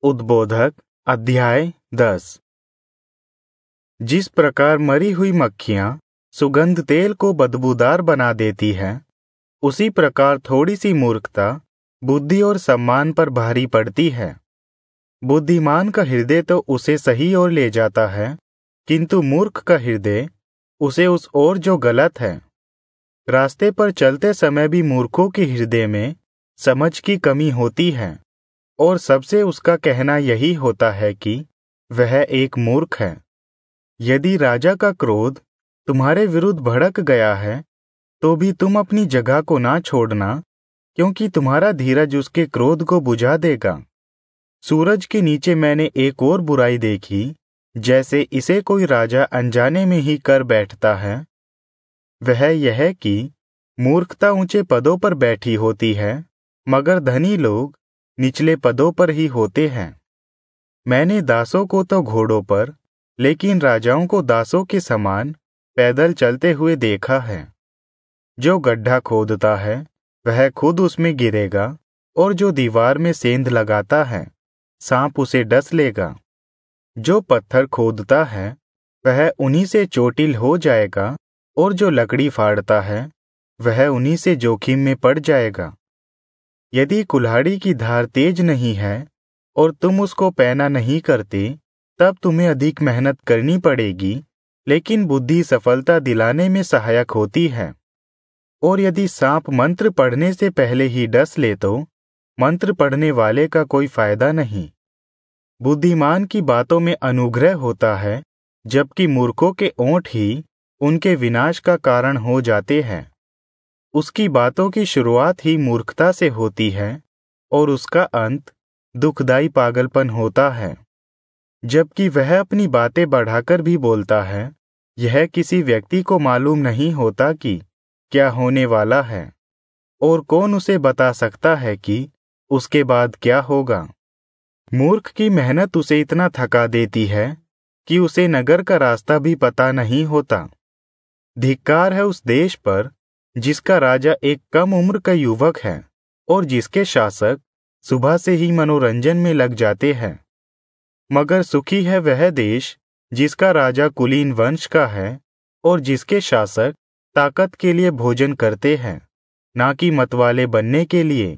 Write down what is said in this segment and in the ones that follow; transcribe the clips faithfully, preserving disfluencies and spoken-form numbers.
उद्बोधक अध्याय दस। जिस प्रकार मरी हुई मक्खियां सुगंध तेल को बदबूदार बना देती है, उसी प्रकार थोड़ी सी मूर्खता बुद्धि और सम्मान पर भारी पड़ती है। बुद्धिमान का हृदय तो उसे सही ओर ले जाता है, किंतु मूर्ख का हृदय उसे उस ओर जो गलत है। रास्ते पर चलते समय भी मूर्खों के हृदय में समझ की कमी होती है, और सबसे उसका कहना यही होता है कि वह एक मूर्ख है। यदि राजा का क्रोध तुम्हारे विरुद्ध भड़क गया है, तो भी तुम अपनी जगह को ना छोड़ना, क्योंकि तुम्हारा धीरज उसके क्रोध को बुझा देगा। सूरज के नीचे मैंने एक और बुराई देखी, जैसे इसे कोई राजा अनजाने में ही कर बैठता है। वह यह कि मूर्खता ऊंचे पदों पर बैठी होती है, मगर धनी लोग निचले पदों पर ही होते हैं। मैंने दासों को तो घोड़ों पर, लेकिन राजाओं को दासों के समान पैदल चलते हुए देखा है। जो गड्ढा खोदता है वह खुद उसमें गिरेगा, और जो दीवार में सेंध लगाता है सांप उसे डस लेगा। जो पत्थर खोदता है वह उन्हीं से चोटिल हो जाएगा, और जो लकड़ी फाड़ता है वह उन्हीं से जोखिम में पड़ जाएगा। यदि कुल्हाड़ी की धार तेज नहीं है और तुम उसको पैना नहीं करते, तब तुम्हें अधिक मेहनत करनी पड़ेगी, लेकिन बुद्धि सफलता दिलाने में सहायक होती है। और यदि सांप मंत्र पढ़ने से पहले ही डस ले तो मंत्र पढ़ने वाले का कोई फायदा नहीं। बुद्धिमान की बातों में अनुग्रह होता है, जबकि मूर्खों के ओंठ ही उनके विनाश का कारण हो जाते हैं। उसकी बातों की शुरुआत ही मूर्खता से होती है, और उसका अंत दुखदाई पागलपन होता है। जबकि वह अपनी बातें बढ़ाकर भी बोलता है, यह किसी व्यक्ति को मालूम नहीं होता कि क्या होने वाला है, और कौन उसे बता सकता है कि उसके बाद क्या होगा। मूर्ख की मेहनत उसे इतना थका देती है कि उसे नगर का रास्ता भी पता नहीं होता। धिक्कार है उस देश पर जिसका राजा एक कम उम्र का युवक है, और जिसके शासक सुबह से ही मनोरंजन में लग जाते हैं। मगर सुखी है वह देश जिसका राजा कुलीन वंश का है, और जिसके शासक ताकत के लिए भोजन करते हैं, ना कि मतवाले बनने के लिए।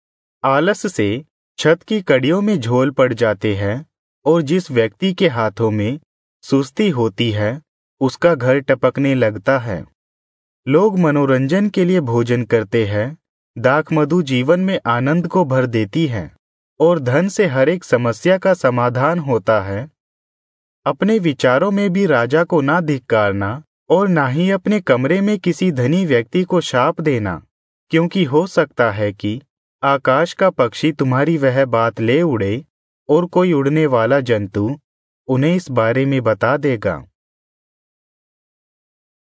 आलस से छत की कड़ियों में झोल पड़ जाते हैं, और जिस व्यक्ति के हाथों में सुस्ती होती है उसका घर टपकने लगता है। लोग मनोरंजन के लिए भोजन करते हैं, दाख मधु जीवन में आनंद को भर देती है, और धन से हर एक समस्या का समाधान होता है। अपने विचारों में भी राजा को ना धिक्कारना, और ना ही अपने कमरे में किसी धनी व्यक्ति को शाप देना, क्योंकि हो सकता है कि आकाश का पक्षी तुम्हारी वह बात ले उड़े, और कोई उड़ने वाला जंतु उन्हें इस बारे में बता देगा।